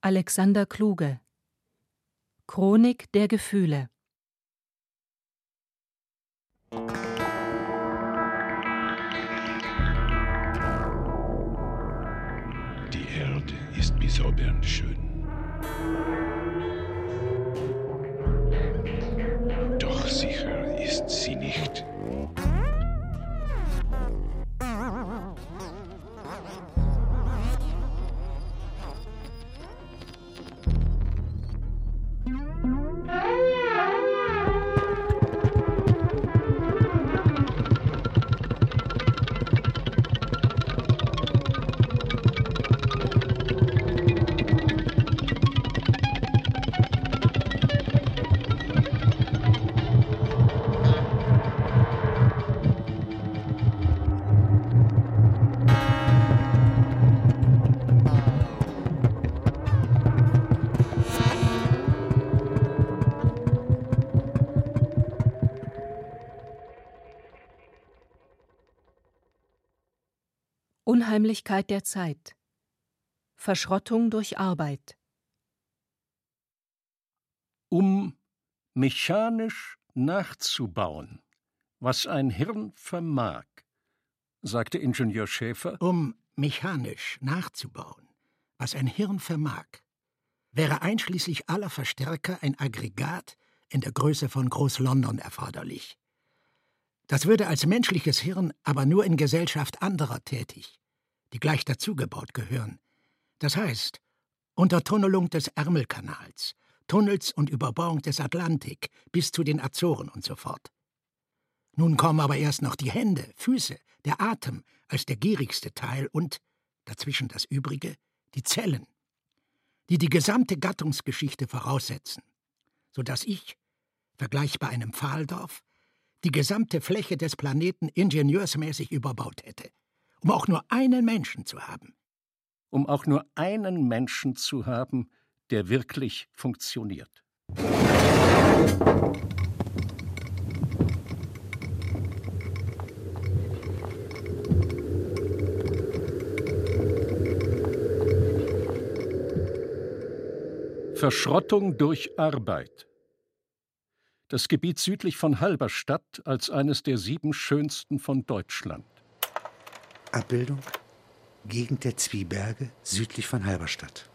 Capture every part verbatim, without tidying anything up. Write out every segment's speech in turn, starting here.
Alexander Kluge. Chronik der Gefühle. Die Erde ist bezaubernd schön. Doch sicher ist sie nicht. Unheimlichkeit der Zeit. Verschrottung durch Arbeit. Um mechanisch nachzubauen, was ein Hirn vermag, sagte Ingenieur Schäfer. Um mechanisch nachzubauen, was ein Hirn vermag, wäre einschließlich aller Verstärker ein Aggregat in der Größe von Groß-London erforderlich. Das würde als menschliches Hirn aber nur in Gesellschaft anderer tätig, die gleich dazugebaut gehören. Das heißt, unter Tunnelung des Ärmelkanals, Tunnels und Überbauung des Atlantik bis zu den Azoren und so fort. Nun kommen aber erst noch die Hände, Füße, der Atem als der gierigste Teil und, dazwischen das Übrige, die Zellen, die die gesamte Gattungsgeschichte voraussetzen, so dass ich, vergleichbar einem Pfahldorf, die gesamte Fläche des Planeten ingenieursmäßig überbaut hätte, um auch nur einen Menschen zu haben. Um auch nur einen Menschen zu haben, der wirklich funktioniert. Verschrottung durch Arbeit. Das Gebiet südlich von Halberstadt als eines der sieben schönsten von Deutschland. Abbildung: Gegend der Zwieberge südlich von Halberstadt.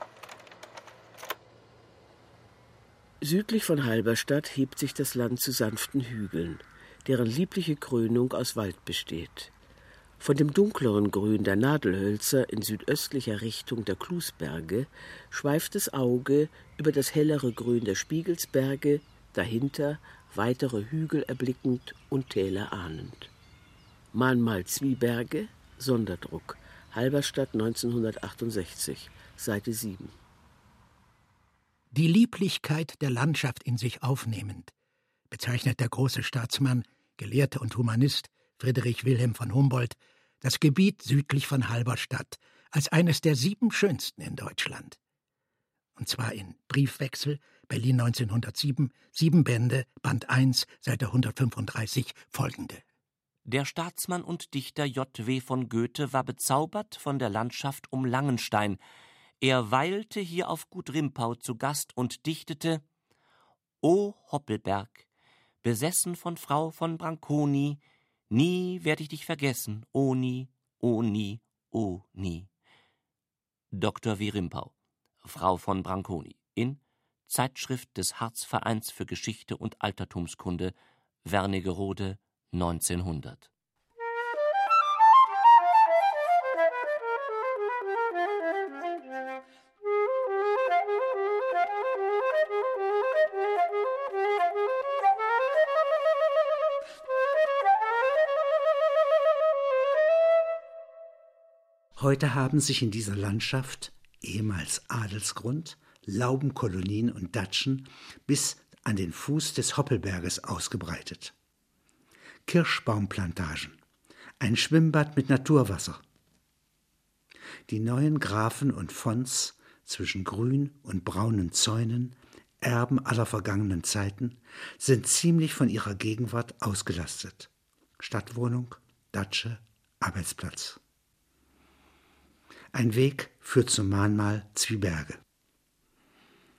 Südlich von Halberstadt hebt sich das Land zu sanften Hügeln, deren liebliche Krönung aus Wald besteht. Von dem dunkleren Grün der Nadelhölzer in südöstlicher Richtung der Klusberge schweift das Auge über das hellere Grün der Spiegelsberge, dahinter weitere Hügel erblickend und Täler ahnend. Mahnmal Zwieberge, Sonderdruck, Halberstadt neunzehnhundertachtundsechzig, Seite sieben. Die Lieblichkeit der Landschaft in sich aufnehmend, bezeichnet der große Staatsmann, Gelehrte und Humanist Friedrich Wilhelm von Humboldt das Gebiet südlich von Halberstadt als eines der sieben schönsten in Deutschland. Und zwar in Briefwechsel, Berlin neunzehnhundertsieben, sieben Bände, Band eins, Seite hundertfünfunddreißig, folgende. Der Staatsmann und Dichter J W von Goethe war bezaubert von der Landschaft um Langenstein. Er weilte hier auf Gut Rimpau zu Gast und dichtete: O Hoppelberg, besessen von Frau von Branconi, nie werd ich dich vergessen, o nie, o nie, o nie. Doktor W. Rimpau, Frau von Branconi, in Zeitschrift des Harzvereins für Geschichte und Altertumskunde, Wernigerode, neunzehnhundert. Heute haben sich in dieser Landschaft, ehemals Adelsgrund, Laubenkolonien und Datschen bis an den Fuß des Hoppelberges ausgebreitet. Kirschbaumplantagen, ein Schwimmbad mit Naturwasser. Die neuen Grafen und Fonds zwischen grün und braunen Zäunen, Erben aller vergangenen Zeiten, sind ziemlich von ihrer Gegenwart ausgelastet. Stadtwohnung, Datsche, Arbeitsplatz. Ein Weg führt zum Mahnmal Zwieberge.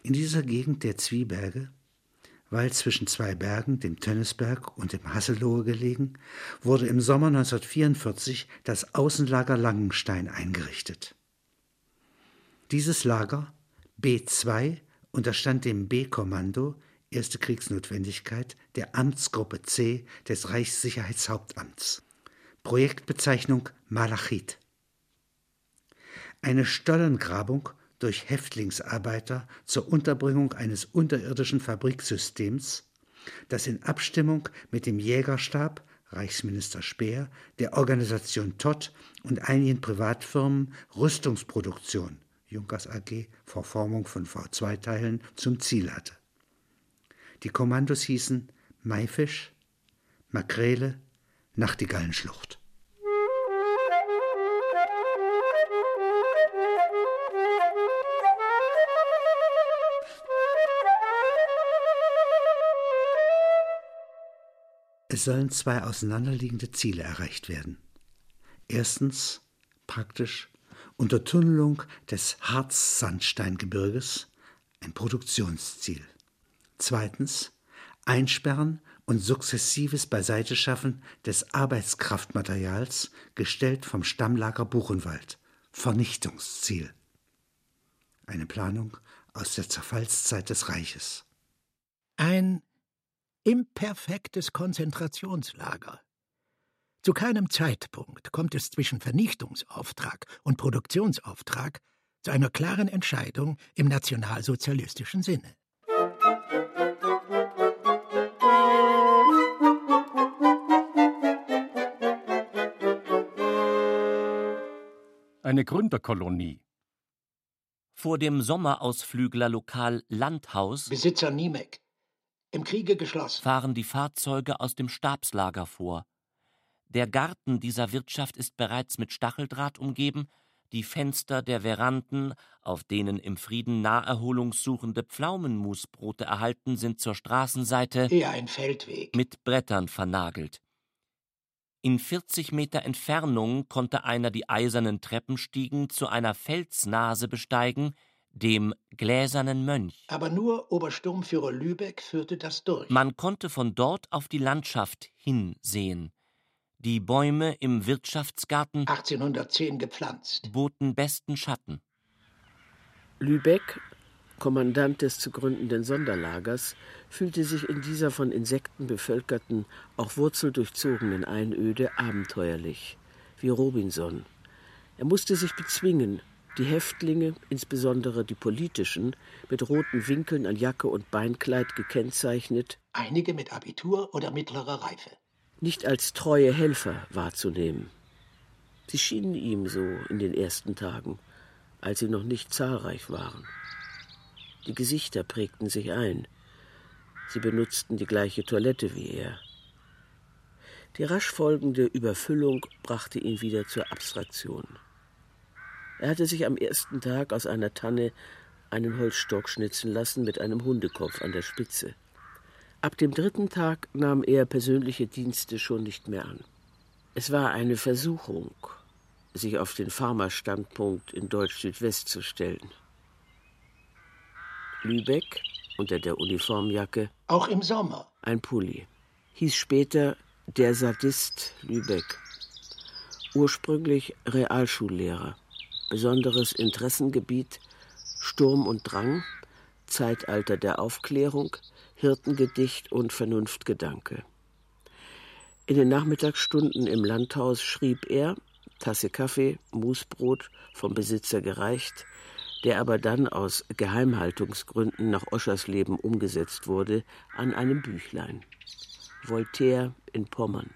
In dieser Gegend der Zwieberge, weil zwischen zwei Bergen, dem Tönnesberg und dem Hasselohe gelegen, wurde im Sommer neunzehnhundertvierundvierzig das Außenlager Langenstein eingerichtet. Dieses Lager, B zwei, unterstand dem B-Kommando, erste Kriegsnotwendigkeit, der Amtsgruppe C des Reichssicherheitshauptamts. Projektbezeichnung Malachit. Eine Stollengrabung durch Häftlingsarbeiter zur Unterbringung eines unterirdischen Fabriksystems, das in Abstimmung mit dem Jägerstab, Reichsminister Speer, der Organisation Todt und einigen Privatfirmen Rüstungsproduktion, Junkers A G, Verformung von V zwei Teilen, zum Ziel hatte. Die Kommandos hießen Maifisch, Makrele, Nachtigallenschlucht. Es sollen zwei auseinanderliegende Ziele erreicht werden. Erstens, praktisch, Untertunnelung des Harz-Sandsteingebirges, ein Produktionsziel. Zweitens, Einsperren und sukzessives Beiseiteschaffen des Arbeitskraftmaterials, gestellt vom Stammlager Buchenwald, Vernichtungsziel. Eine Planung aus der Zerfallszeit des Reiches. Ein imperfektes Konzentrationslager. Zu keinem Zeitpunkt kommt es zwischen Vernichtungsauftrag und Produktionsauftrag zu einer klaren Entscheidung im nationalsozialistischen Sinne. Eine Gründerkolonie. Vor dem Sommerausflüglerlokal Landhaus Besitzer Niemek. Im Kriege geschlossen. fahren die Fahrzeuge aus dem Stabslager vor. Der Garten dieser Wirtschaft ist bereits mit Stacheldraht umgeben, die Fenster der Veranden, auf denen im Frieden naherholungssuchende Pflaumenmusbrote erhalten, sind zur Straßenseite Eher ein Feldweg. mit Brettern vernagelt. In vierzig Meter Entfernung konnte einer die eisernen Treppenstiegen zu einer Felsnase besteigen, dem Gläsernen Mönch. Aber nur Obersturmführer Lübeck führte das durch. Man konnte von dort auf die Landschaft hinsehen. Die Bäume im Wirtschaftsgarten achtzehnhundertzehn gepflanzt. boten besten Schatten. Lübeck, Kommandant des zu gründenden Sonderlagers, fühlte sich in dieser von Insekten bevölkerten, auch wurzeldurchzogenen Einöde abenteuerlich, wie Robinson. Er musste sich bezwingen, die Häftlinge, insbesondere die politischen, mit roten Winkeln an Jacke und Beinkleid gekennzeichnet, Einige mit Abitur oder mittlerer Reife. nicht als treue Helfer wahrzunehmen. Sie schienen ihm so in den ersten Tagen, als sie noch nicht zahlreich waren. Die Gesichter prägten sich ein. Sie benutzten die gleiche Toilette wie er. Die rasch folgende Überfüllung brachte ihn wieder zur Abstraktion. Er hatte sich am ersten Tag aus einer Tanne einen Holzstock schnitzen lassen mit einem Hundekopf an der Spitze. Ab dem dritten Tag nahm er persönliche Dienste schon nicht mehr an. Es war eine Versuchung, sich auf den Farmerstandpunkt in Deutsch-Südwest zu stellen. Lübeck, unter der Uniformjacke, Auch im Sommer. ein Pulli, hieß später der Sadist Lübeck. Ursprünglich Realschullehrer, besonderes Interessengebiet Sturm und Drang, Zeitalter der Aufklärung, Hirtengedicht und Vernunftgedanke. In den Nachmittagsstunden im Landhaus schrieb er, Tasse Kaffee, Musbrot, vom Besitzer gereicht, der aber dann aus Geheimhaltungsgründen nach Oschersleben umgesetzt wurde, an einem Büchlein. Voltaire in Pommern.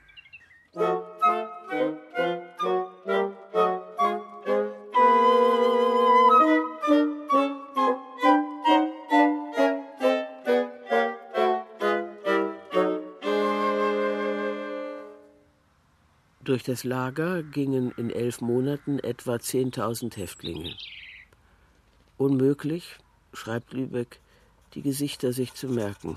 Durch das Lager gingen in elf Monaten etwa zehntausend Häftlinge. Unmöglich, schreibt Lübeck, die Gesichter sich zu merken.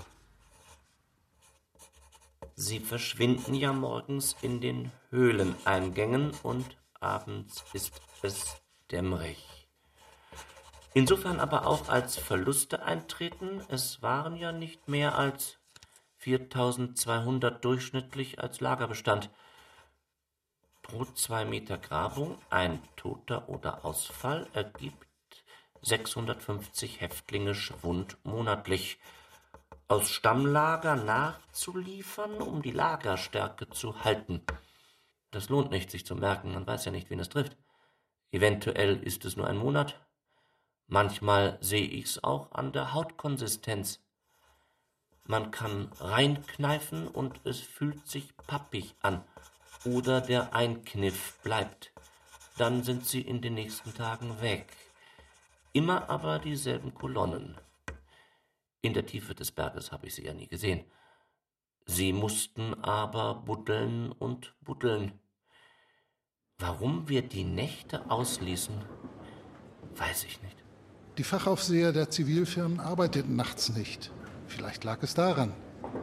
Sie verschwinden ja morgens in den Höhleneingängen und abends ist es dämmerig. Insofern aber auch als Verluste eintreten. Es waren ja nicht mehr als viertausendzweihundert durchschnittlich als Lagerbestand. Pro zwei Meter Grabung ein Toter oder Ausfall ergibt sechshundertfünfzig Häftlinge Schwund monatlich. Aus Stammlager nachzuliefern, um die Lagerstärke zu halten. Das lohnt nicht, sich zu merken, man weiß ja nicht, wen es trifft. Eventuell ist es nur ein Monat. Manchmal sehe ich's auch an der Hautkonsistenz. Man kann reinkneifen und es fühlt sich pappig an. Oder der Einkniff bleibt. Dann sind sie in den nächsten Tagen weg. Immer aber dieselben Kolonnen. In der Tiefe des Berges habe ich sie ja nie gesehen. Sie mussten aber buddeln und buddeln. Warum wir die Nächte ausließen, weiß ich nicht. Die Fachaufseher der Zivilfirmen arbeiteten nachts nicht. Vielleicht lag es daran.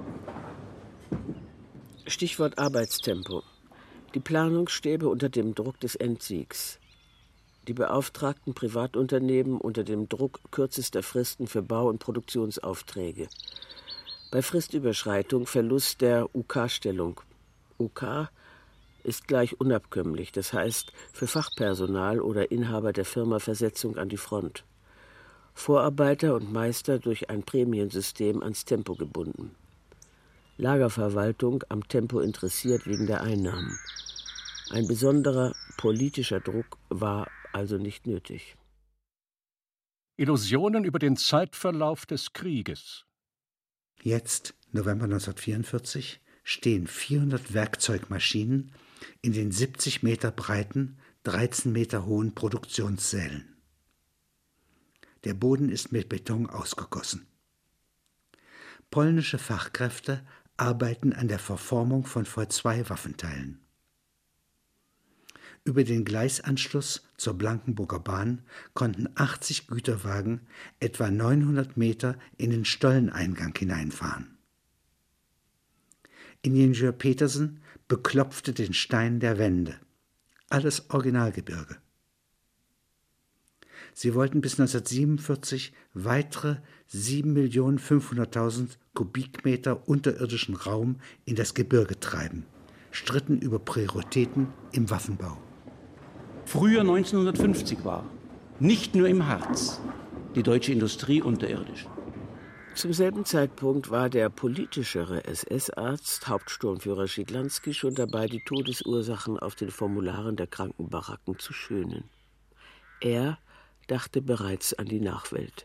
Stichwort Arbeitstempo. Die Planung stäbe unter dem Druck des Endsiegs. Die beauftragten Privatunternehmen unter dem Druck kürzester Fristen für Bau- und Produktionsaufträge. Bei Fristüberschreitung Verlust der U K-Stellung. U K ist gleich unabkömmlich, das heißt für Fachpersonal oder Inhaber der Firma Versetzung an die Front. Vorarbeiter und Meister durch ein Prämiensystem ans Tempo gebunden. Lagerverwaltung am Tempo interessiert wegen der Einnahmen. Ein besonderer politischer Druck war also nicht nötig. Illusionen über den Zeitverlauf des Krieges. Jetzt, November neunzehnhundertvierundvierzig, stehen vierhundert Werkzeugmaschinen in den siebzig Meter breiten, dreizehn Meter hohen Produktionssälen. Der Boden ist mit Beton ausgegossen. Polnische Fachkräfte arbeiten an der Verformung von V zwei Waffenteilen. Über den Gleisanschluss zur Blankenburger Bahn konnten achtzig Güterwagen etwa neunhundert Meter in den Stolleneingang hineinfahren. Ingenieur Petersen beklopfte den Stein der Wände. Alles Originalgebirge. Sie wollten bis neunzehnhundertsiebenundvierzig weitere sieben Millionen fünfhunderttausend Kubikmeter unterirdischen Raum in das Gebirge treiben, stritten über Prioritäten im Waffenbau. Früher neunzehnhundertfünfzig war, nicht nur im Harz, die deutsche Industrie unterirdisch. Zum selben Zeitpunkt war der politischere S S-Arzt, Hauptsturmführer Schidlanski, schon dabei, die Todesursachen auf den Formularen der Krankenbaracken zu schönen. Er dachte bereits an die Nachwelt.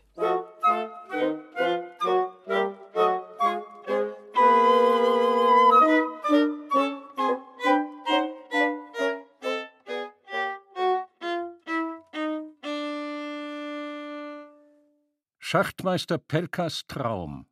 Schachtmeister Pelkas Traum.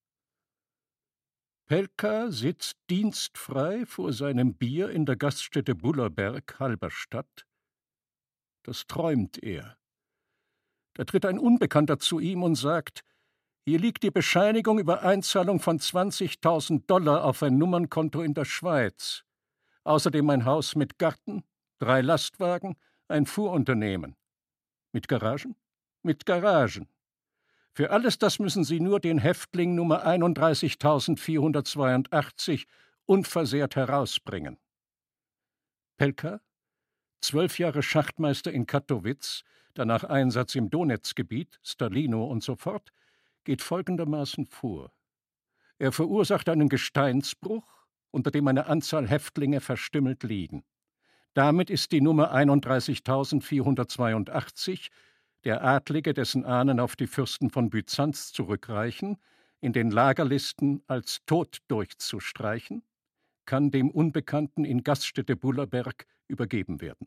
Pelka sitzt dienstfrei vor seinem Bier in der Gaststätte Bullerberg, Halberstadt. Das träumt er. Da tritt ein Unbekannter zu ihm und sagt: Hier liegt die Bescheinigung über Einzahlung von zwanzigtausend Dollar auf ein Nummernkonto in der Schweiz. Außerdem ein Haus mit Garten, drei Lastwagen, ein Fuhrunternehmen. Mit Garagen? Mit Garagen. Für alles das müssen Sie nur den Häftling Nummer einunddreißigtausendvierhundertzweiundachtzig unversehrt herausbringen. Pelka, zwölf Jahre Schachtmeister in Kattowitz, danach Einsatz im Donezgebiet, Stalino und so fort, geht folgendermaßen vor. Er verursacht einen Gesteinsbruch, unter dem eine Anzahl Häftlinge verstümmelt liegen. Damit ist die Nummer einunddreißigtausendvierhundertzweiundachtzig, der Adlige, dessen Ahnen auf die Fürsten von Byzanz zurückreichen, in den Lagerlisten als tot durchzustreichen, kann dem Unbekannten in Gaststätte Bullerberg übergeben werden.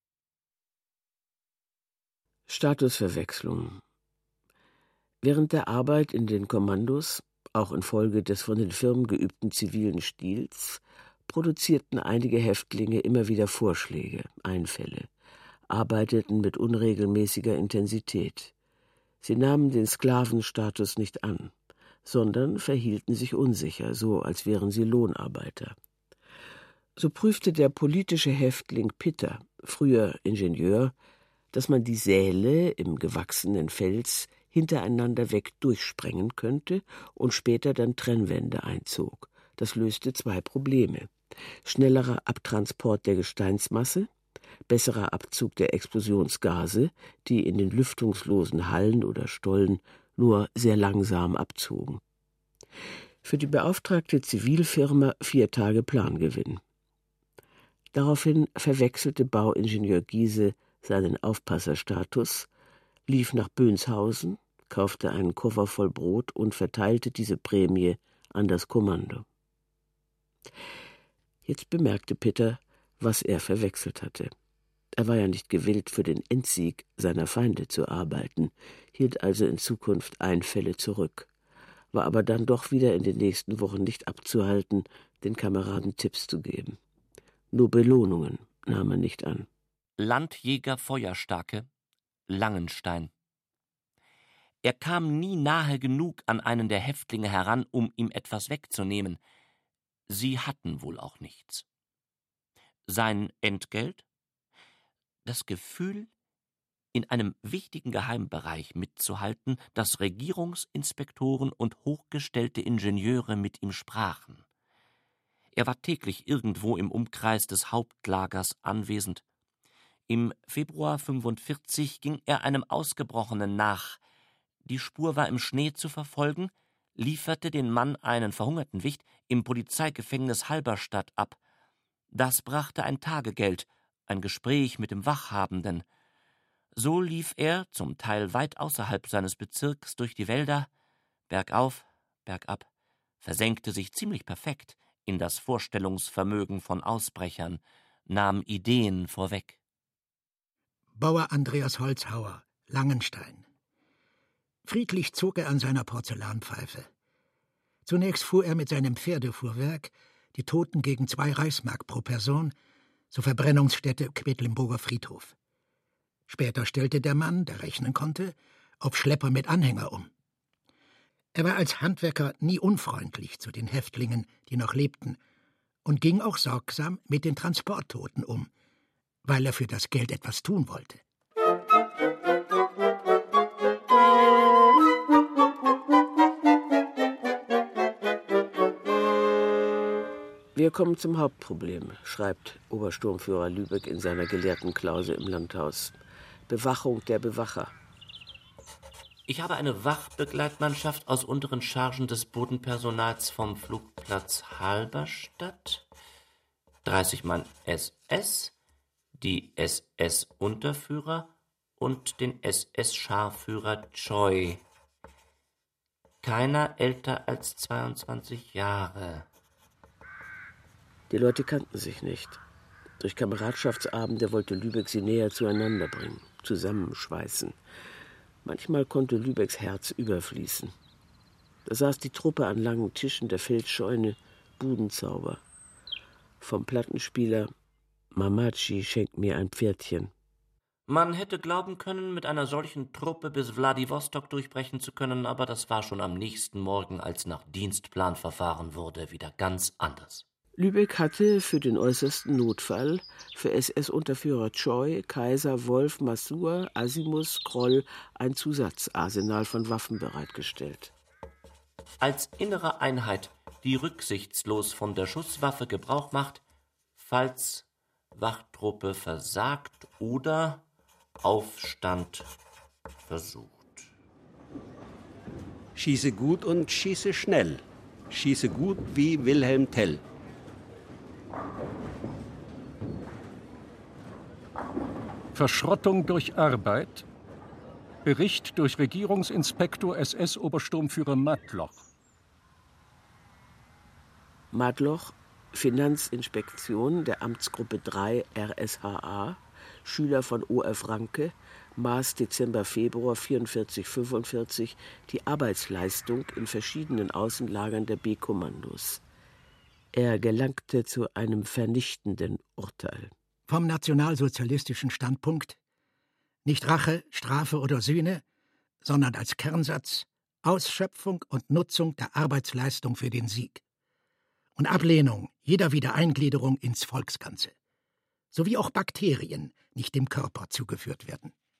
Statusverwechslung. Während der Arbeit in den Kommandos, auch infolge des von den Firmen geübten zivilen Stils, produzierten einige Häftlinge immer wieder Vorschläge, Einfälle, arbeiteten mit unregelmäßiger Intensität. Sie nahmen den Sklavenstatus nicht an, sondern verhielten sich unsicher, so als wären sie Lohnarbeiter. So prüfte der politische Häftling Pitter, früher Ingenieur, dass man die Säle im gewachsenen Fels hintereinander weg durchsprengen könnte und später dann Trennwände einzog. Das löste zwei Probleme: schnellerer Abtransport der Gesteinsmasse, besserer Abzug der Explosionsgase, die in den lüftungslosen Hallen oder Stollen nur sehr langsam abzogen. Für die beauftragte Zivilfirma vier Tage Plangewinn. Daraufhin verwechselte Bauingenieur Giese seinen Aufpasserstatus, lief nach Bönshausen, kaufte einen Koffer voll Brot und verteilte diese Prämie an das Kommando. Jetzt bemerkte Peter, was er verwechselt hatte. Er war ja nicht gewillt, für den Endsieg seiner Feinde zu arbeiten, hielt also in Zukunft Einfälle zurück, war aber dann doch wieder in den nächsten Wochen nicht abzuhalten, den Kameraden Tipps zu geben. Nur Belohnungen nahm er nicht an. Landjäger Feuerstarke, Langenstein. Er kam nie nahe genug an einen der Häftlinge heran, um ihm etwas wegzunehmen. Sie hatten wohl auch nichts. Sein Entgelt? Das Gefühl, in einem wichtigen Geheimbereich mitzuhalten, dass Regierungsinspektoren und hochgestellte Ingenieure mit ihm sprachen. Er war täglich irgendwo im Umkreis des Hauptlagers anwesend. Im Februar fünfundvierzig ging er einem Ausgebrochenen nach. Die Spur war im Schnee zu verfolgen, lieferte den Mann, einen verhungerten Wicht, im Polizeigefängnis Halberstadt ab. Das brachte ein Tagegeld, ein Gespräch mit dem Wachhabenden. So lief er, zum Teil weit außerhalb seines Bezirks, durch die Wälder, bergauf, bergab, versenkte sich ziemlich perfekt in das Vorstellungsvermögen von Ausbrechern, nahm Ideen vorweg. Bauer Andreas Holzhauer, Langenstein. Friedlich zog er an seiner Porzellanpfeife. Zunächst fuhr er mit seinem Pferdefuhrwerk die Toten gegen zwei Reichsmark pro Person zur Verbrennungsstätte Quedlinburger Friedhof. Später stellte der Mann, der rechnen konnte, auf Schlepper mit Anhänger um. Er war als Handwerker nie unfreundlich zu den Häftlingen, die noch lebten, und ging auch sorgsam mit den Transporttoten um, weil er für das Geld etwas tun wollte. Wir kommen zum Hauptproblem, schreibt Obersturmführer Lübeck in seiner gelehrten Klause im Landhaus. Bewachung der Bewacher. Ich habe eine Wachbegleitmannschaft aus unteren Chargen des Bodenpersonals vom Flugplatz Halberstadt, dreißig Mann S S, die S S-Unterführer und den S S-Scharführer Choi. Keiner älter als zweiundzwanzig Jahre. Die Leute kannten sich nicht. Durch Kameradschaftsabende wollte Lübeck sie näher zueinander bringen, zusammenschweißen. Manchmal konnte Lübecks Herz überfließen. Da saß die Truppe an langen Tischen der Feldscheune, Budenzauber. Vom Plattenspieler Mamachi schenkt mir ein Pferdchen. Man hätte glauben können, mit einer solchen Truppe bis Wladiwostok durchbrechen zu können, aber das war schon am nächsten Morgen, als nach Dienstplan verfahren wurde, wieder ganz anders. Lübeck hatte für den äußersten Notfall für S S-Unterführer Choi, Kaiser, Wolf, Masur, Asimus, Kroll ein Zusatzarsenal von Waffen bereitgestellt. Als innere Einheit, die rücksichtslos von der Schusswaffe Gebrauch macht, falls Wachtruppe versagt oder Aufstand versucht. Schieße gut und schieße schnell. Schieße gut wie Wilhelm Tell. Verschrottung durch Arbeit. Bericht durch Regierungsinspektor S S-Obersturmführer Matloch. Matloch, Finanzinspektion der Amtsgruppe drei R S H A, Schüler von O F Ranke, maß Dezember, Februar vierundvierzig fünfundvierzig die Arbeitsleistung in verschiedenen Außenlagern der B-Kommandos. Er gelangte zu einem vernichtenden Urteil. Vom nationalsozialistischen Standpunkt nicht Rache, Strafe oder Sühne, sondern als Kernsatz Ausschöpfung und Nutzung der Arbeitsleistung für den Sieg und Ablehnung jeder Wiedereingliederung ins Volksganze, sowie auch Bakterien nicht dem Körper zugeführt werden.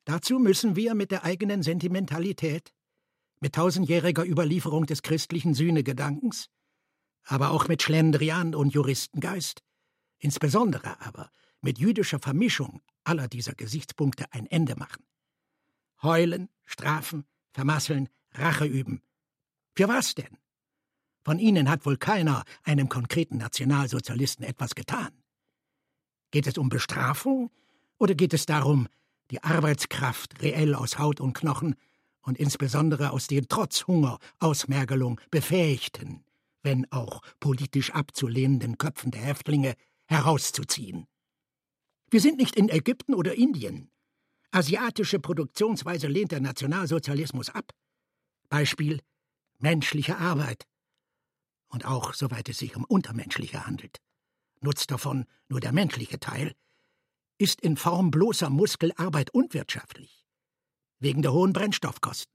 Dazu müssen wir mit der eigenen Sentimentalität, mit tausendjähriger Überlieferung des christlichen Sühnegedankens, aber auch mit Schlendrian und Juristengeist, insbesondere aber mit jüdischer Vermischung aller dieser Gesichtspunkte ein Ende machen. Heulen, strafen, vermasseln, Rache üben. Für was denn? Von Ihnen hat wohl keiner einem konkreten Nationalsozialisten etwas getan. Geht es um Bestrafung oder geht es darum, die Arbeitskraft reell aus Haut und Knochen und insbesondere aus den trotz Hunger, Ausmergelung befähigten, wenn auch politisch abzulehnenden Köpfen der Häftlinge herauszuziehen? Wir sind nicht in Ägypten oder Indien. Asiatische Produktionsweise lehnt der Nationalsozialismus ab. Beispiel menschliche Arbeit. Und auch, soweit es sich um untermenschliche handelt, nutzt davon nur der menschliche Teil, ist in Form bloßer Muskelarbeit unwirtschaftlich, wegen der hohen Brennstoffkosten.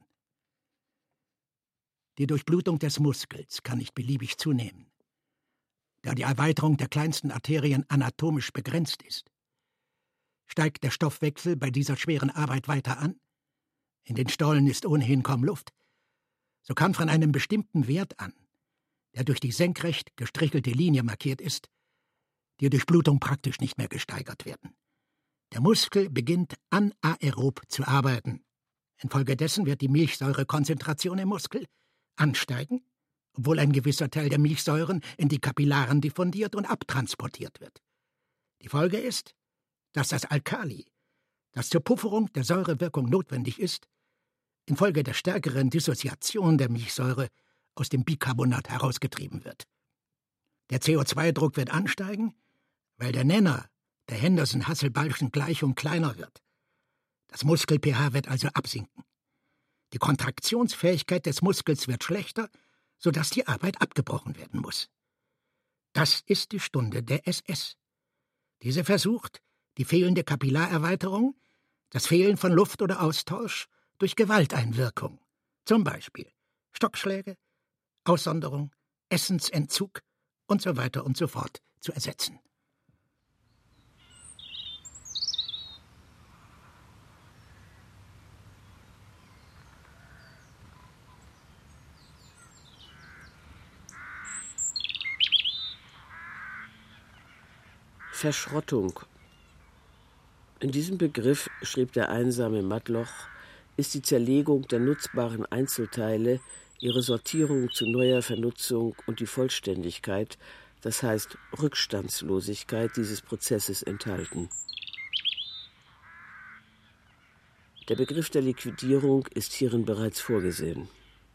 Die Durchblutung des Muskels kann nicht beliebig zunehmen, da die Erweiterung der kleinsten Arterien anatomisch begrenzt ist. Steigt der Stoffwechsel bei dieser schweren Arbeit weiter an, in den Stollen ist ohnehin kaum Luft, so kann von einem bestimmten Wert an, der durch die senkrecht gestrichelte Linie markiert ist, die Durchblutung praktisch nicht mehr gesteigert werden. Der Muskel beginnt anaerob zu arbeiten. Infolgedessen wird die Milchsäurekonzentration im Muskel ansteigen, obwohl ein gewisser Teil der Milchsäuren in die Kapillaren diffundiert und abtransportiert wird. Die Folge ist, dass das Alkali, das zur Pufferung der Säurewirkung notwendig ist, infolge der stärkeren Dissoziation der Milchsäure aus dem Bicarbonat herausgetrieben wird. Der C O zwei Druck wird ansteigen, weil der Nenner der Henderson-Hasselbalchschen Gleichung kleiner wird. Das Muskel-pH wird also absinken. Die Kontraktionsfähigkeit des Muskels wird schlechter, sodass die Arbeit abgebrochen werden muss. Das ist die Stunde der S S. Diese versucht, die fehlende Kapillarerweiterung, das Fehlen von Luft oder Austausch durch Gewalteinwirkung, zum Beispiel Stockschläge, Aussonderung, Essensentzug und so weiter und so fort, zu ersetzen. Verschrottung. In diesem Begriff, schrieb der einsame Matloch, ist die Zerlegung der nutzbaren Einzelteile, ihre Sortierung zu neuer Vernutzung und die Vollständigkeit, das heißt Rückstandslosigkeit dieses Prozesses enthalten. Der Begriff der Liquidierung ist hierin bereits vorgesehen.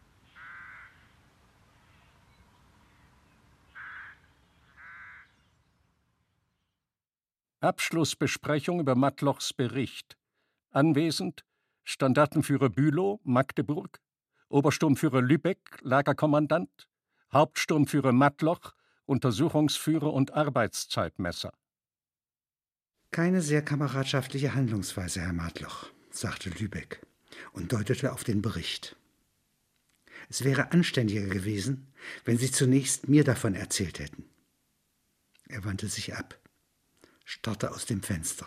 Abschlussbesprechung über Matlochs Bericht. Anwesend Standartenführer Bülow, Magdeburg, Obersturmführer Lübeck, Lagerkommandant, Hauptsturmführer Matloch, Untersuchungsführer und Arbeitszeitmesser. Keine sehr kameradschaftliche Handlungsweise, Herr Matloch, sagte Lübeck und deutete auf den Bericht. Es wäre anständiger gewesen, wenn Sie zunächst mir davon erzählt hätten. Er wandte sich ab, starrte aus dem Fenster.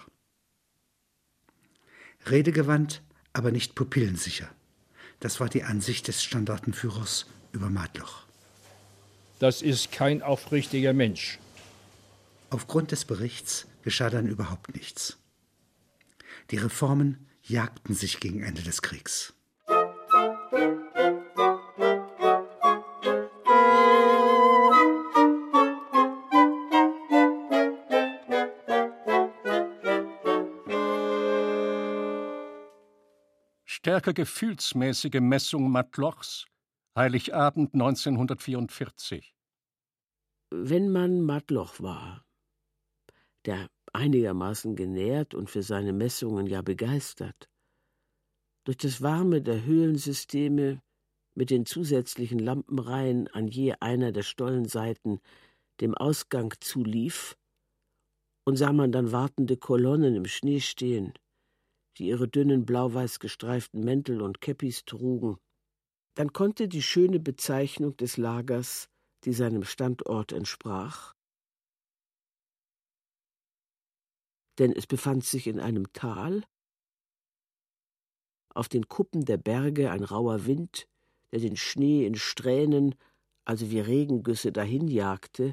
Redegewandt, aber nicht pupillensicher. Das war die Ansicht des Standartenführers über Matloch. Das ist kein aufrichtiger Mensch. Aufgrund des Berichts geschah dann überhaupt nichts. Die Reformen jagten sich gegen Ende des Kriegs. Stärker gefühlsmäßige Messung Matlochs, Heiligabend neunzehnhundertvierundvierzig. Wenn man Matloch war, der einigermaßen genährt und für seine Messungen ja begeistert, durch das Warme der Höhlensysteme mit den zusätzlichen Lampenreihen an je einer der Stollenseiten dem Ausgang zulief, und sah man dann wartende Kolonnen im Schnee stehen, die ihre dünnen blau-weiß gestreiften Mäntel und Käppis trugen, dann konnte die schöne Bezeichnung des Lagers, die seinem Standort entsprach, denn es befand sich in einem Tal, auf den Kuppen der Berge ein rauer Wind, der den Schnee in Strähnen, also wie Regengüsse, dahinjagte.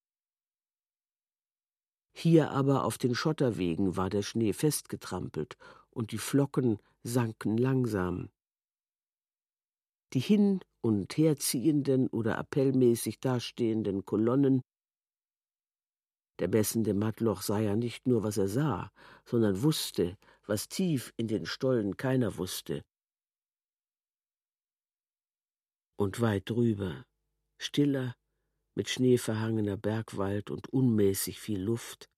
Hier aber auf den Schotterwegen war der Schnee festgetrampelt und die Flocken sanken langsam. Die hin- und herziehenden oder appellmäßig dastehenden Kolonnen. Der messende Matloch sah ja nicht nur, was er sah, sondern wusste, was tief in den Stollen keiner wusste. Und weit drüber, stiller, mit Schnee verhangener Bergwald und unmäßig viel Luft.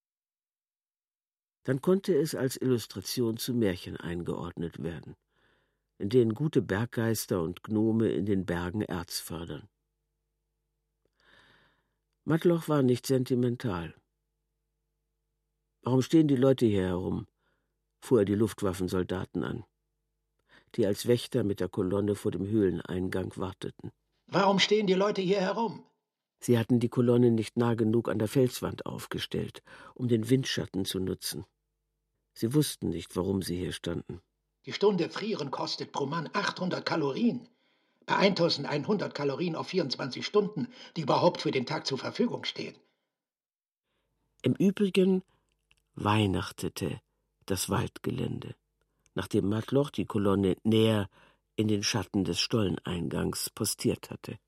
Dann konnte es als Illustration zu Märchen eingeordnet werden, in denen gute Berggeister und Gnome in den Bergen Erz fördern. Matloch war nicht sentimental. »Warum stehen die Leute hier herum?« fuhr er die Luftwaffensoldaten an, die als Wächter mit der Kolonne vor dem Höhleneingang warteten. »Warum stehen die Leute hier herum?« Sie hatten die Kolonne nicht nah genug an der Felswand aufgestellt, um den Windschatten zu nutzen. Sie wussten nicht, warum sie hier standen. Die Stunde Frieren kostet pro Mann achthundert Kalorien. Bei eintausendeinhundert Kalorien auf vierundzwanzig Stunden, die überhaupt für den Tag zur Verfügung stehen. Im Übrigen weihnachtete das Waldgelände, nachdem Matloch die Kolonne näher in den Schatten des Stolleneingangs postiert hatte.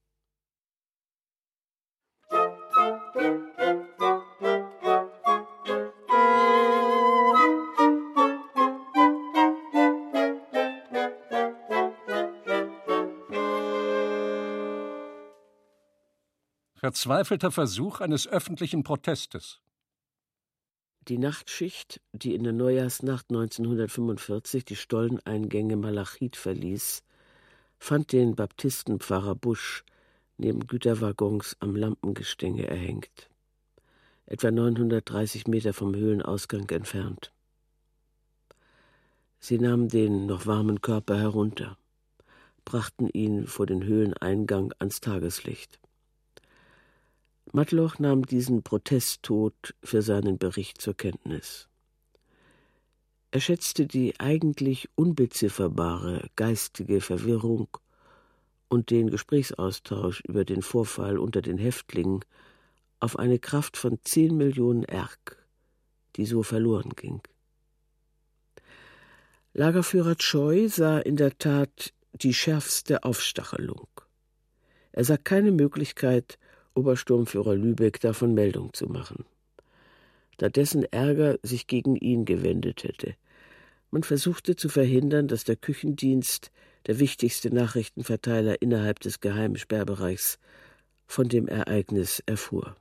Verzweifelter Versuch eines öffentlichen Protestes. Die Nachtschicht, die in der Neujahrsnacht neunzehnhundertfünfundvierzig die Stolleneingänge Malachit verließ, fand den Baptistenpfarrer Busch neben Güterwaggons am Lampengestänge erhängt, etwa neunhundertdreißig Meter vom Höhlenausgang entfernt. Sie nahmen den noch warmen Körper herunter, brachten ihn vor den Höhleneingang ans Tageslicht. Matloch nahm diesen Protesttod für seinen Bericht zur Kenntnis. Er schätzte die eigentlich unbezifferbare geistige Verwirrung und den Gesprächsaustausch über den Vorfall unter den Häftlingen auf eine Kraft von zehn Millionen Erg, die so verloren ging. Lagerführer Choy sah in der Tat die schärfste Aufstachelung. Er sah keine Möglichkeit, Obersturmführer Lübeck davon Meldung zu machen, da dessen Ärger sich gegen ihn gewendet hätte. Man versuchte zu verhindern, dass der Küchendienst, der wichtigste Nachrichtenverteiler innerhalb des geheimen Sperrbereichs, von dem Ereignis erfuhr.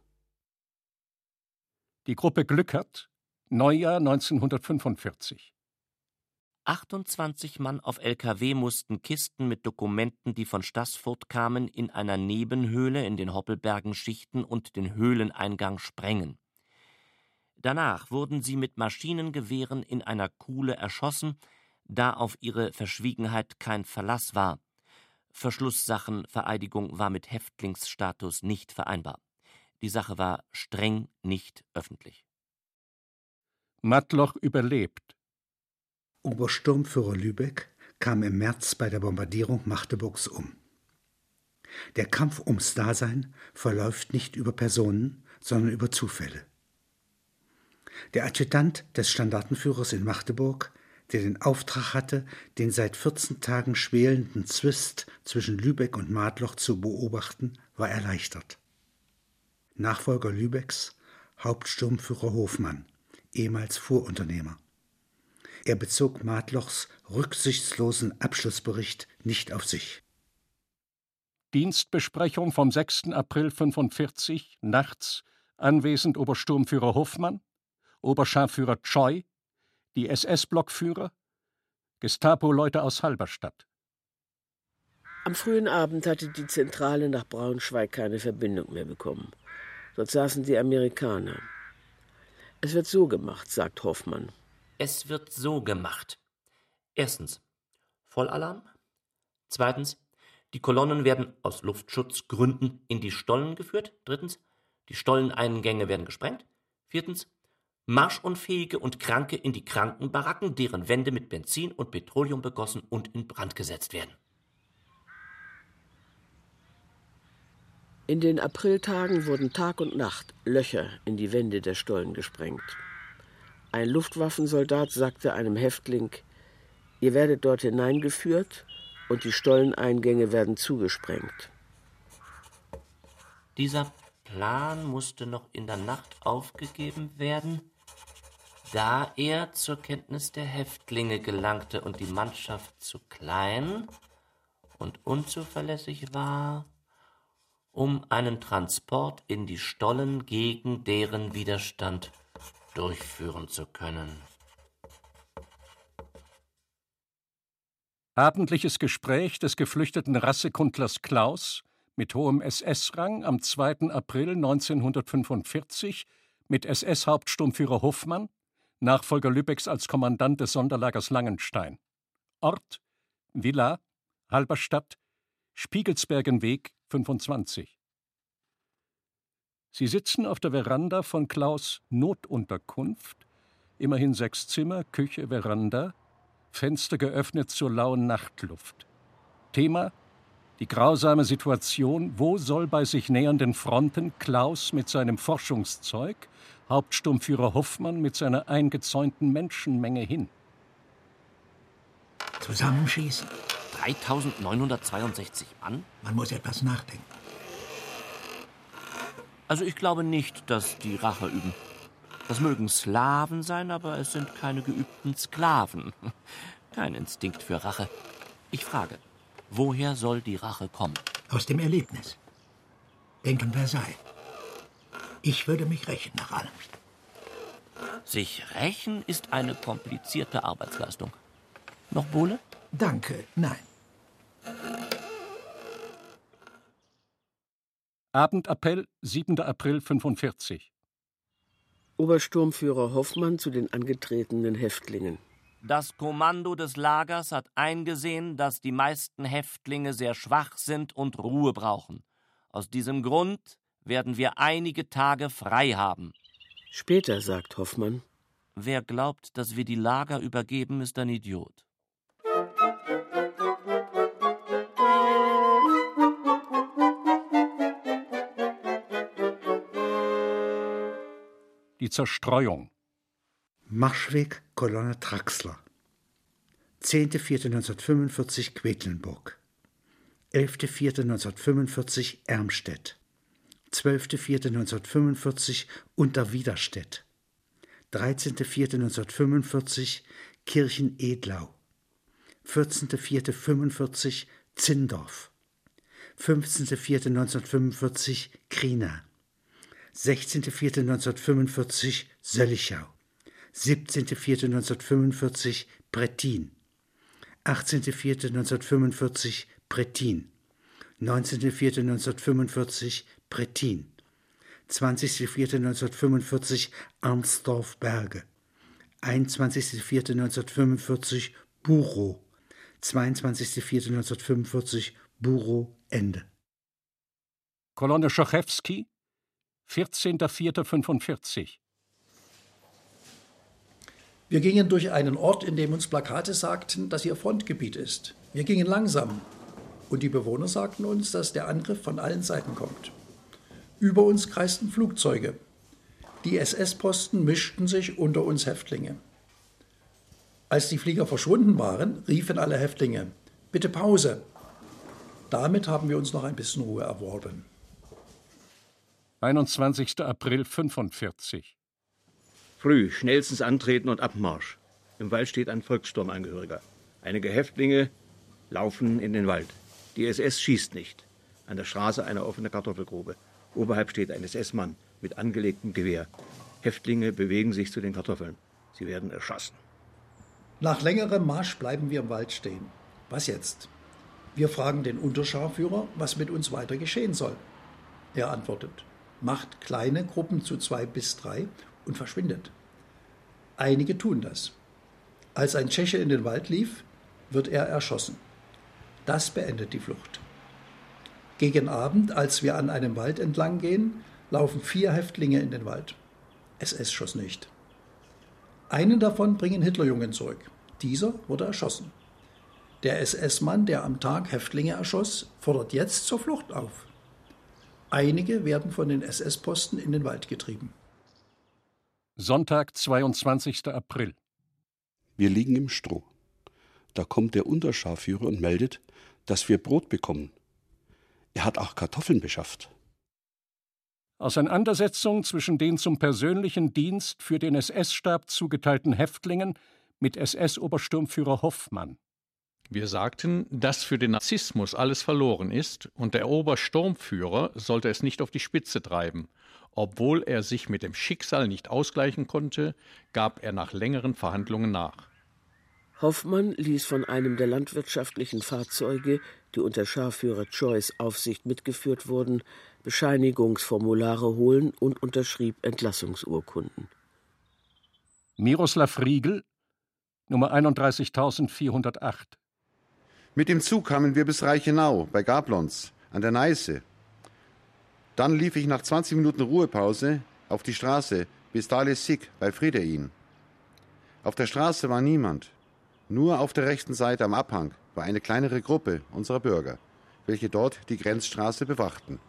Die Gruppe Glückert, Neujahr neunzehnhundertfünfundvierzig. achtundzwanzig Mann auf L K W mussten Kisten mit Dokumenten, die von Staßfurt kamen, in einer Nebenhöhle in den Hoppelbergen schichten und den Höhleneingang sprengen. Danach wurden sie mit Maschinengewehren in einer Kuhle erschossen, da auf ihre Verschwiegenheit kein Verlass war. Verschlusssachen-Vereidigung war mit Häftlingsstatus nicht vereinbar. Die Sache war streng nicht öffentlich. Matloch überlebt. Obersturmführer Lübeck kam im März bei der Bombardierung Magdeburgs um. Der Kampf ums Dasein verläuft nicht über Personen, sondern über Zufälle. Der Adjutant des Standartenführers in Magdeburg, der den Auftrag hatte, den seit vierzehn Tagen schwelenden Zwist zwischen Lübeck und Matloch zu beobachten, war erleichtert. Nachfolger Lübecks, Hauptsturmführer Hofmann, ehemals Fuhrunternehmer. Er bezog Matlochs rücksichtslosen Abschlussbericht nicht auf sich. Dienstbesprechung vom sechsten April fünfundvierzig, nachts, anwesend Obersturmführer Hoffmann, Oberscharführer Choy, die S S-Blockführer, Gestapo-Leute aus Halberstadt. Am frühen Abend hatte die Zentrale nach Braunschweig keine Verbindung mehr bekommen. Dort saßen die Amerikaner. Es wird so gemacht, sagt Hoffmann. Es wird so gemacht. Erstens, Vollalarm. Zweitens, die Kolonnen werden aus Luftschutzgründen in die Stollen geführt. Drittens, die Stolleneingänge werden gesprengt. Viertens, Marschunfähige und Kranke in die Krankenbaracken, deren Wände mit Benzin und Petroleum begossen und in Brand gesetzt werden. In den Apriltagen wurden Tag und Nacht Löcher in die Wände der Stollen gesprengt. Ein Luftwaffensoldat sagte einem Häftling: Ihr werdet dort hineingeführt und die Stolleneingänge werden zugesprengt. Dieser Plan musste noch in der Nacht aufgegeben werden, da er zur Kenntnis der Häftlinge gelangte und die Mannschaft zu klein und unzuverlässig war, um einen Transport in die Stollen gegen deren Widerstand durchführen zu können. Abendliches Gespräch des geflüchteten Rassekundlers Klaus mit hohem S S-Rang am zweiten April neunzehnhundertfünfundvierzig mit S S-Hauptsturmführer Hoffmann, Nachfolger Lübecks als Kommandant des Sonderlagers Langenstein. Ort: Villa, Halberstadt, Spiegelsbergenweg fünfundzwanzig. Sie sitzen auf der Veranda von Klaus' Notunterkunft, immerhin sechs Zimmer, Küche, Veranda, Fenster geöffnet zur lauen Nachtluft. Thema: die grausame Situation, wo soll bei sich nähernden Fronten Klaus mit seinem Forschungszeug, Hauptsturmführer Hoffmann mit seiner eingezäunten Menschenmenge hin? Zusammenschießen? dreitausendneunhundertzweiundsechzig Mann? Man muss etwas nachdenken. Also ich glaube nicht, dass die Rache üben. Das mögen Slawen sein, aber es sind keine geübten Sklaven. Kein Instinkt für Rache. Ich frage, woher soll die Rache kommen? Aus dem Erlebnis. Denken Versailles. Ich würde mich rächen nach allem. Sich rächen ist eine komplizierte Arbeitsleistung. Noch Bohle? Danke, nein. Abendappell, siebter April fünfundvierzig. Obersturmführer Hoffmann zu den angetretenen Häftlingen. Das Kommando des Lagers hat eingesehen, dass die meisten Häftlinge sehr schwach sind und Ruhe brauchen. Aus diesem Grund werden wir einige Tage frei haben. Später sagt Hoffmann: Wer glaubt, dass wir die Lager übergeben, ist ein Idiot. Die Zerstreuung. Marschweg Kolonne Traxler. zehnter vierter neunzehnhundertfünfundvierzig Quedlinburg. elfter vierter neunzehnhundertfünfundvierzig Ermstedt. zwölfter vierter neunzehnhundertfünfundvierzig Unterwiderstedt. dreizehnter vierter neunzehnhundertfünfundvierzig Kirchen-Edlau. vierzehnter vierter fünfundvierzig Zindorf. fünfzehnter vierter neunzehnhundertfünfundvierzig Krina. sechzehnter vierter neunzehnhundertfünfundvierzig Söllichau. siebzehnter vierter neunzehnhundertfünfundvierzig Prettin. achtzehnter vierter neunzehnhundertfünfundvierzig Prettin. neunzehnter vierter neunzehnhundertfünfundvierzig Prettin. zwanzigster vierter neunzehnhundertfünfundvierzig Arnsdorf-Berge. einundzwanzigster vierter neunzehnhundertfünfundvierzig Burow. zweiundzwanzigster vierter neunzehnhundertfünfundvierzig Burow-Ende. Kolonne Schochewski, vierzehnter vierter fünfundvierzig. Wir gingen durch einen Ort, in dem uns Plakate sagten, dass hier Frontgebiet ist. Wir gingen langsam und die Bewohner sagten uns, dass der Angriff von allen Seiten kommt. Über uns kreisten Flugzeuge. Die S S-Posten mischten sich unter uns Häftlinge. Als die Flieger verschwunden waren, riefen alle Häftlinge: Bitte Pause. Damit haben wir uns noch ein bisschen Ruhe erworben. einundzwanzigster April fünfundvierzig. Früh, schnellstens antreten und Abmarsch. Im Wald steht ein Volkssturmangehöriger. Einige Häftlinge laufen in den Wald. Die S S schießt nicht. An der Straße eine offene Kartoffelgrube. Oberhalb steht ein S S-Mann mit angelegtem Gewehr. Häftlinge bewegen sich zu den Kartoffeln. Sie werden erschossen. Nach längerem Marsch bleiben wir im Wald stehen. Was jetzt? Wir fragen den Unterscharführer, was mit uns weiter geschehen soll. Er antwortet: Macht kleine Gruppen zu zwei bis drei und verschwindet. Einige tun das. Als ein Tscheche in den Wald lief, wird er erschossen. Das beendet die Flucht. Gegen Abend, als wir an einem Wald entlang gehen, laufen vier Häftlinge in den Wald. S S schoss nicht. Einen davon bringen Hitlerjungen zurück. Dieser wurde erschossen. Der S S-Mann, der am Tag Häftlinge erschoss, fordert jetzt zur Flucht auf. Einige werden von den S S-Posten in den Wald getrieben. Sonntag, zweiundzwanzigster April. Wir liegen im Stroh. Da kommt der Unterscharführer und meldet, dass wir Brot bekommen. Er hat auch Kartoffeln beschafft. Auseinandersetzung zwischen den zum persönlichen Dienst für den S S-Stab zugeteilten Häftlingen mit S S-Obersturmführer Hoffmann. Wir sagten, dass für den Nazismus alles verloren ist und der Obersturmführer sollte es nicht auf die Spitze treiben. Obwohl er sich mit dem Schicksal nicht ausgleichen konnte, gab er nach längeren Verhandlungen nach. Hoffmann ließ von einem der landwirtschaftlichen Fahrzeuge, die unter Scharführer Choice Aufsicht mitgeführt wurden, Bescheinigungsformulare holen und unterschrieb Entlassungsurkunden. Miroslav Riegel, Nummer einunddreißigtausendvierhundertacht. Mit dem Zug kamen wir bis Reichenau, bei Gablons, an der Neiße. Dann lief ich nach zwanzig Minuten Ruhepause auf die Straße bis Dahlesig bei Friederin. Auf der Straße war niemand. Nur auf der rechten Seite am Abhang war eine kleinere Gruppe unserer Bürger, welche dort die Grenzstraße bewachten.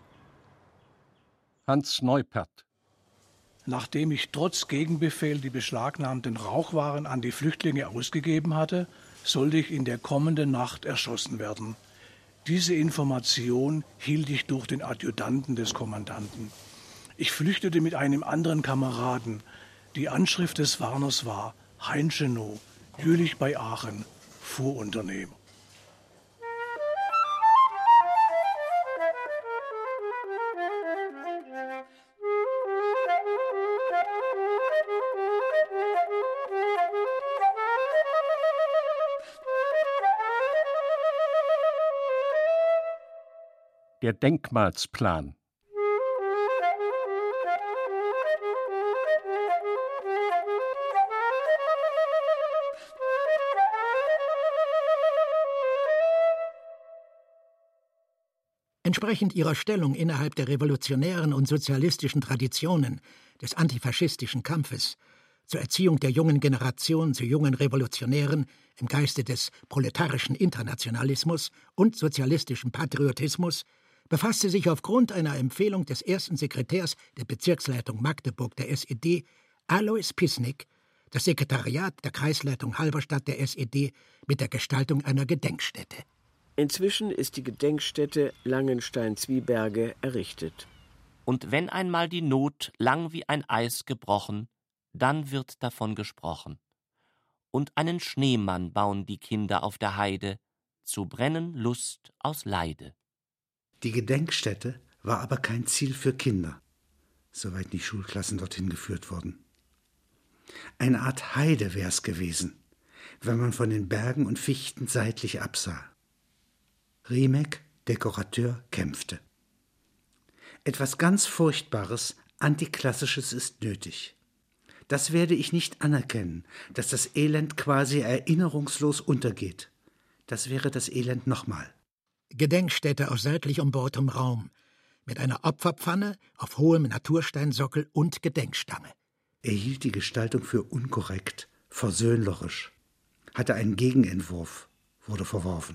Hans Neupert. Nachdem ich trotz Gegenbefehl die beschlagnahmten Rauchwaren an die Flüchtlinge ausgegeben hatte, sollte ich in der kommenden Nacht erschossen werden. Diese Information hielt ich durch den Adjutanten des Kommandanten. Ich flüchtete mit einem anderen Kameraden. Die Anschrift des Warners war Heinschenow, Jülich bei Aachen, Fuhrunternehmer. Der Denkmalsplan. Entsprechend ihrer Stellung innerhalb der revolutionären und sozialistischen Traditionen des antifaschistischen Kampfes zur Erziehung der jungen Generation zu jungen Revolutionären im Geiste des proletarischen Internationalismus und sozialistischen Patriotismus befasste sich aufgrund einer Empfehlung des ersten Sekretärs der Bezirksleitung Magdeburg der S E D, Alois Pisnik, das Sekretariat der Kreisleitung Halberstadt der S E D mit der Gestaltung einer Gedenkstätte. Inzwischen ist die Gedenkstätte Langenstein-Zwieberge errichtet. Und wenn einmal die Not lang wie ein Eis gebrochen, dann wird davon gesprochen. Und einen Schneemann bauen die Kinder auf der Heide, zu brennen Lust aus Leide. Die Gedenkstätte war aber kein Ziel für Kinder, soweit die Schulklassen dorthin geführt wurden. Eine Art Heide wär's gewesen, wenn man von den Bergen und Fichten seitlich absah. Riemek, Dekorateur, kämpfte. Etwas ganz Furchtbares, Antiklassisches ist nötig. Das werde ich nicht anerkennen, dass das Elend quasi erinnerungslos untergeht. Das wäre das Elend nochmal. Gedenkstätte aus seitlich umbautem Raum, mit einer Opferpfanne auf hohem Natursteinsockel und Gedenkstange. Er hielt die Gestaltung für unkorrekt, versöhnlerisch, hatte einen Gegenentwurf, wurde verworfen.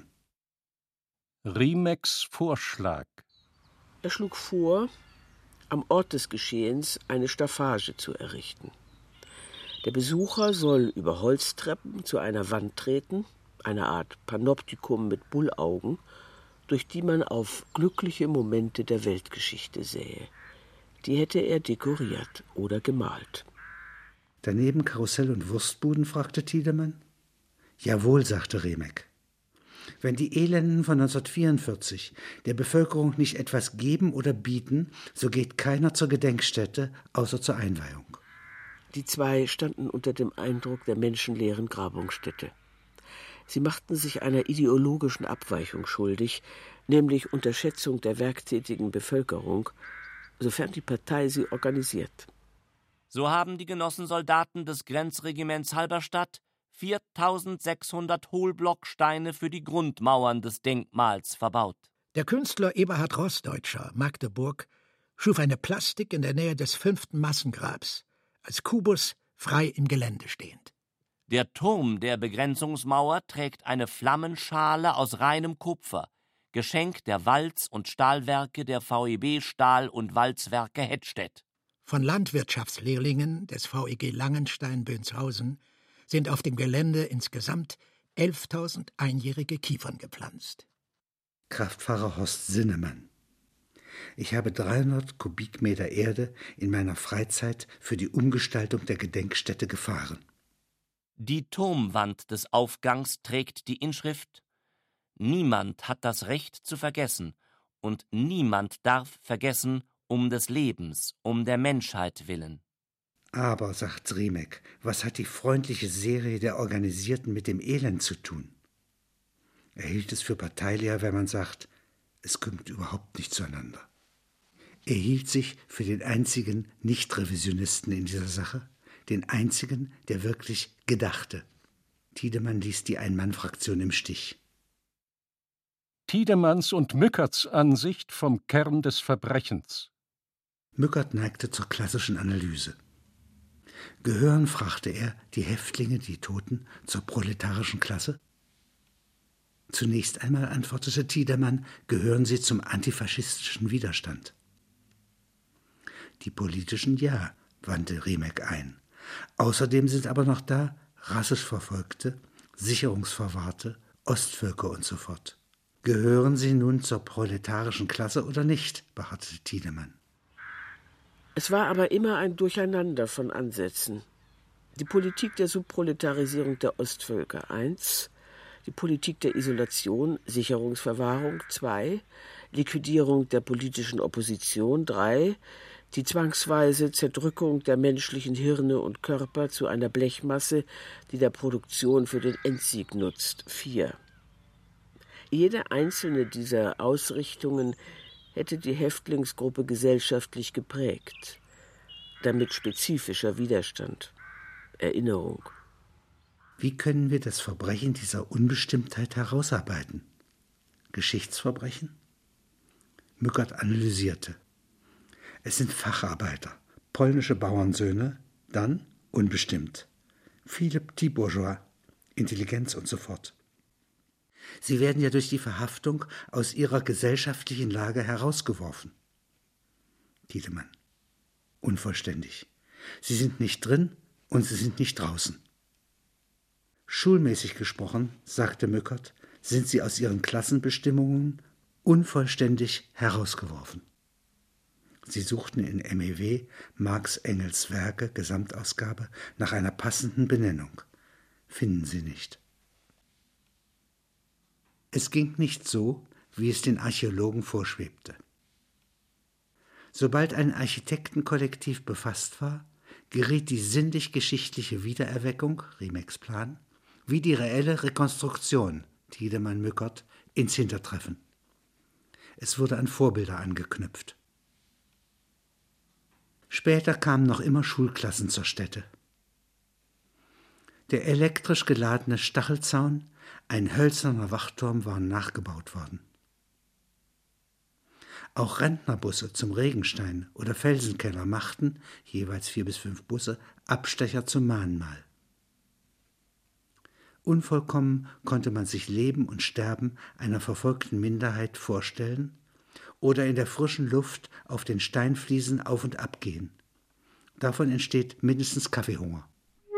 Riemeks Vorschlag. Er schlug vor, am Ort des Geschehens eine Staffage zu errichten. Der Besucher soll über Holztreppen zu einer Wand treten, eine Art Panoptikum mit Bullaugen, durch die man auf glückliche Momente der Weltgeschichte sähe. Die hätte er dekoriert oder gemalt. Daneben Karussell und Wurstbuden, fragte Tiedemann. Jawohl, sagte Riemek. Wenn die Elenden von neunzehnhundertvierundvierzig der Bevölkerung nicht etwas geben oder bieten, so geht keiner zur Gedenkstätte, außer zur Einweihung. Die zwei standen unter dem Eindruck der menschenleeren Grabungsstätte. Sie machten sich einer ideologischen Abweichung schuldig, nämlich Unterschätzung der werktätigen Bevölkerung, sofern die Partei sie organisiert. So haben die Genossensoldaten des Grenzregiments Halberstadt viertausendsechshundert Hohlblocksteine für die Grundmauern des Denkmals verbaut. Der Künstler Eberhard Roßdeutscher, Magdeburg, schuf eine Plastik in der Nähe des fünften Massengrabs, als Kubus frei im Gelände stehend. Der Turm der Begrenzungsmauer trägt eine Flammenschale aus reinem Kupfer, Geschenk der Walz- und Stahlwerke der V E B Stahl- und Walzwerke Hettstedt. Von Landwirtschaftslehrlingen des V E G Langenstein-Bönshausen sind auf dem Gelände insgesamt elftausend einjährige Kiefern gepflanzt. Kraftfahrer Horst Sinnemann. Ich habe dreihundert Kubikmeter Erde in meiner Freizeit für die Umgestaltung der Gedenkstätte gefahren. Die Turmwand des Aufgangs trägt die Inschrift: Niemand hat das Recht zu vergessen und niemand darf vergessen, um des Lebens, um der Menschheit willen. Aber, sagt Riemek, was hat die freundliche Serie der Organisierten mit dem Elend zu tun? Er hielt es für parteileer, wenn man sagt, es kommt überhaupt nicht zueinander. Er hielt sich für den einzigen Nicht-Revisionisten in dieser Sache, den einzigen, der wirklich gedachte. Tiedemann ließ die Ein-Mann-Fraktion im Stich. Tiedemanns und Mückerts Ansicht vom Kern des Verbrechens. Mückert neigte zur klassischen Analyse. Gehören, fragte er, die Häftlinge, die Toten, zur proletarischen Klasse? Zunächst einmal, antwortete Tiedemann, gehören sie zum antifaschistischen Widerstand. Die politischen ja, wandte Riemek ein. Außerdem sind aber noch da rassisch Verfolgte, Sicherungsverwahrte, Ostvölker und so fort. Gehören sie nun zur proletarischen Klasse oder nicht, beharrte Tiedemann. Es war aber immer ein Durcheinander von Ansätzen. Die Politik der Subproletarisierung der Ostvölker eins, die Politik der Isolation, Sicherungsverwahrung zwei, Liquidierung der politischen Opposition drei, die zwangsweise Zerdrückung der menschlichen Hirne und Körper zu einer Blechmasse, die der Produktion für den Endsieg nutzt vier. Jede einzelne dieser Ausrichtungen hätte die Häftlingsgruppe gesellschaftlich geprägt. Damit spezifischer Widerstand, Erinnerung. Wie können wir das Verbrechen dieser Unbestimmtheit herausarbeiten? Geschichtsverbrechen? Mückert analysierte. Es sind Facharbeiter, polnische Bauernsöhne, dann unbestimmt. Viele Petit Bourgeois, Intelligenz und so fort. Sie werden ja durch die Verhaftung aus ihrer gesellschaftlichen Lage herausgeworfen. Tiedemann. Unvollständig. Sie sind nicht drin und sie sind nicht draußen. Schulmäßig gesprochen, sagte Mückert, sind sie aus ihren Klassenbestimmungen unvollständig herausgeworfen. Sie suchten in M E W Marx Engels Werke, Gesamtausgabe, nach einer passenden Benennung. Finden sie nicht. Es ging nicht so, wie es den Archäologen vorschwebte. Sobald ein Architektenkollektiv befasst war, geriet die sinnlich-geschichtliche Wiedererweckung, Riemeks Plan, wie die reelle Rekonstruktion, Tiedemann-Mückert, ins Hintertreffen. Es wurde an Vorbilder angeknüpft. Später kamen noch immer Schulklassen zur Stätte. Der elektrisch geladene Stachelzaun, ein hölzerner Wachturm waren nachgebaut worden. Auch Rentnerbusse zum Regenstein oder Felsenkeller machten, jeweils vier bis fünf Busse, Abstecher zum Mahnmal. Unvollkommen konnte man sich Leben und Sterben einer verfolgten Minderheit vorstellen oder in der frischen Luft auf den Steinfliesen auf und ab gehen. Davon entsteht mindestens Kaffeehunger.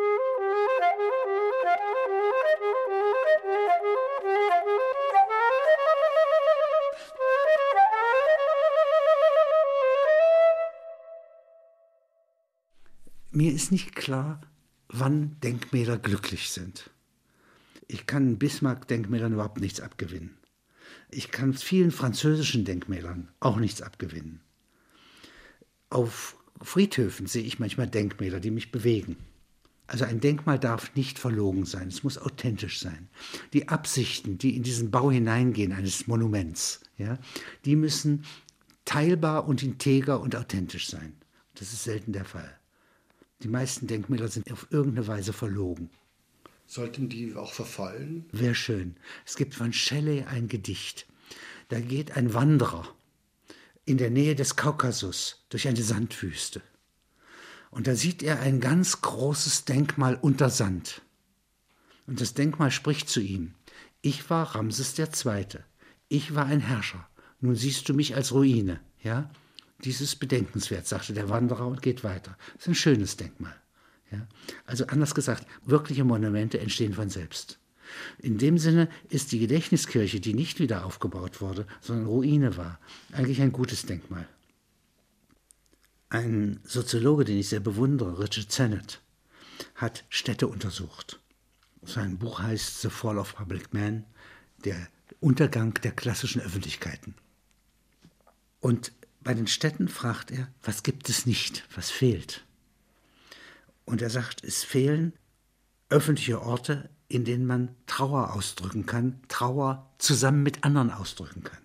Mir ist nicht klar, wann Denkmäler glücklich sind. Ich kann Bismarck-Denkmälern überhaupt nichts abgewinnen. Ich kann vielen französischen Denkmälern auch nichts abgewinnen. Auf Friedhöfen sehe ich manchmal Denkmäler, die mich bewegen. Also ein Denkmal darf nicht verlogen sein, es muss authentisch sein. Die Absichten, die in diesen Bau hineingehen eines Monuments, ja, die müssen teilbar und integer und authentisch sein. Das ist selten der Fall. Die meisten Denkmäler sind auf irgendeine Weise verlogen. Sollten die auch verfallen? Wäre schön. Es gibt von Shelley ein Gedicht. Da geht ein Wanderer in der Nähe des Kaukasus durch eine Sandwüste. Und da sieht er ein ganz großes Denkmal unter Sand. Und das Denkmal spricht zu ihm: Ich war Ramses der Zweite. Ich war ein Herrscher. Nun siehst du mich als Ruine. Ja? Dies ist bedenkenswert, sagte der Wanderer und geht weiter. Das ist ein schönes Denkmal. Ja? Also anders gesagt, wirkliche Monumente entstehen von selbst. In dem Sinne ist die Gedächtniskirche, die nicht wieder aufgebaut wurde, sondern Ruine war, eigentlich ein gutes Denkmal. Ein Soziologe, den ich sehr bewundere, Richard Sennett, hat Städte untersucht. Sein Buch heißt The Fall of Public Man, der Untergang der klassischen Öffentlichkeiten. Und bei den Städten fragt er, was gibt es nicht, was fehlt? Und er sagt, es fehlen öffentliche Orte, in denen man Trauer ausdrücken kann, Trauer zusammen mit anderen ausdrücken kann.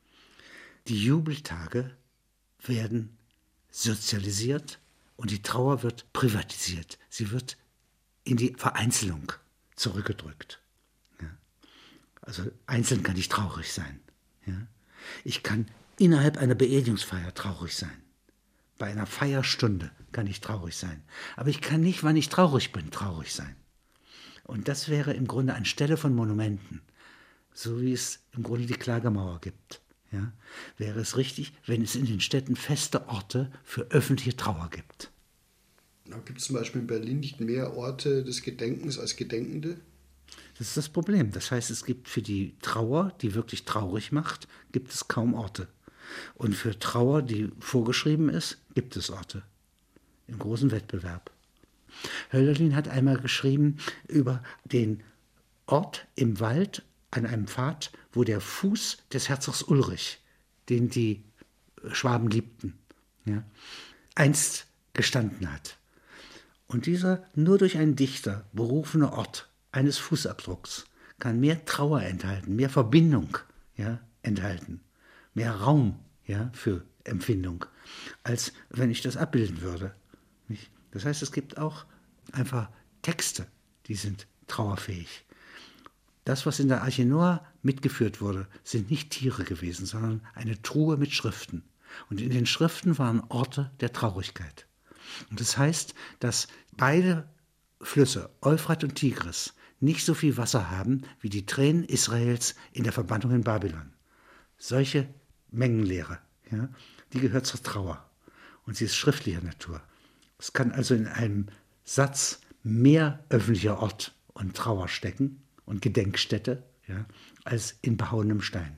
Die Jubeltage werden sozialisiert und die Trauer wird privatisiert. Sie wird in die Vereinzelung zurückgedrückt. Ja. Also einzeln kann ich traurig sein. Ja. Ich kann innerhalb einer Beerdigungsfeier traurig sein. Bei einer Feierstunde kann ich traurig sein. Aber ich kann nicht, wann ich traurig bin, traurig sein. Und das wäre im Grunde anstelle von Monumenten, so wie es im Grunde die Klagemauer gibt, ja, wäre es richtig, wenn es in den Städten feste Orte für öffentliche Trauer gibt. Da gibt es zum Beispiel in Berlin nicht mehr Orte des Gedenkens als Gedenkende? Das ist das Problem. Das heißt, es gibt für die Trauer, die wirklich traurig macht, gibt es kaum Orte. Und für Trauer, die vorgeschrieben ist, gibt es Orte. Im großen Wettbewerb. Hölderlin hat einmal geschrieben über den Ort im Wald an einem Pfad, wo der Fuß des Herzogs Ulrich, den die Schwaben liebten, ja, einst gestanden hat. Und dieser nur durch einen Dichter berufene Ort eines Fußabdrucks kann mehr Trauer enthalten, mehr Verbindung, ja, enthalten, mehr Raum, ja, für Empfindung, als wenn ich das abbilden würde. Nicht? Das heißt, es gibt auch einfach Texte, die sind trauerfähig. Das, was in der Arche Noah mitgeführt wurde, sind nicht Tiere gewesen, sondern eine Truhe mit Schriften. Und in den Schriften waren Orte der Traurigkeit. Und das heißt, dass beide Flüsse, Euphrat und Tigris, nicht so viel Wasser haben wie die Tränen Israels in der Verbannung in Babylon. Solche Mengenlehre, ja, die gehört zur Trauer. Und sie ist schriftlicher Natur. Es kann also in einem Satz mehr öffentlicher Ort und Trauer stecken und Gedenkstätte, ja, als in behauenem Stein.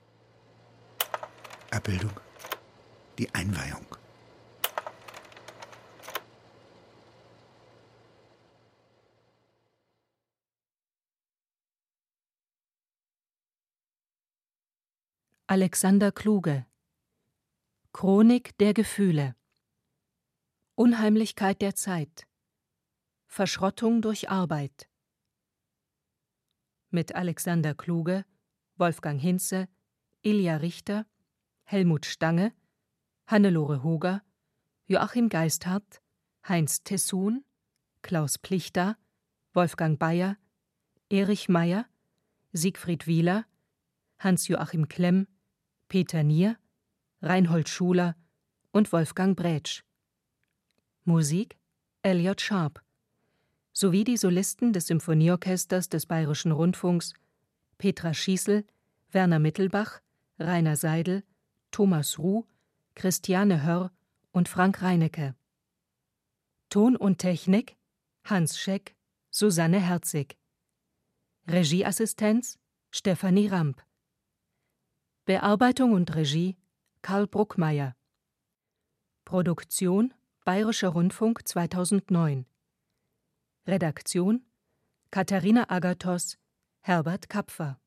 Abbildung, die Einweihung. Alexander Kluge. Chronik der Gefühle. Unheimlichkeit der Zeit. Verschrottung durch Arbeit. Mit Alexander Kluge, Wolfgang Hinze, Ilja Richter, Helmut Stange, Hannelore Hoger, Joachim Geisthardt, Heinz Tessun, Klaus Plichter, Wolfgang Bayer, Erich Meyer, Siegfried Wieler, Hans-Joachim Klemm, Peter Nier, Reinhold Schuler und Wolfgang Brätsch. Musik Elliot Sharp sowie die Solisten des Symphonieorchesters des Bayerischen Rundfunks Petra Schießel, Werner Mittelbach, Rainer Seidel, Thomas Ruh, Christiane Hörr und Frank Reinecke. Ton und Technik Hans Scheck, Susanne Herzig. Regieassistenz Stefanie Ramp. Bearbeitung und Regie Karl Bruckmeier. Produktion Bayerischer Rundfunk zweitausendneun. Redaktion Katharina Agathos, Herbert Kapfer.